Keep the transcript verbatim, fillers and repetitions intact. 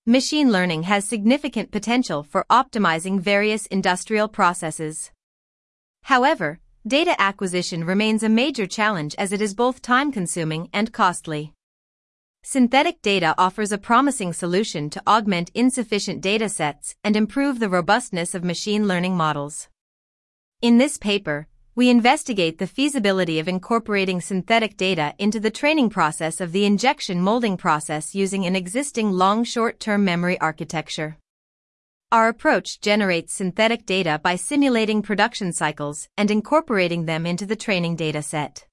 machine learning has significant potential for optimizing various industrial processes. However, data acquisition remains a major challenge as it is both time-consuming and costly. Synthetic data offers a promising solution to augment insufficient data sets and improve the robustness of machine learning models. In this paper, we investigate the feasibility of incorporating synthetic data into the training process of the injection molding process using an existing long short-term memory architecture. Our approach generates synthetic data by simulating production cycles and incorporating them into the training data set.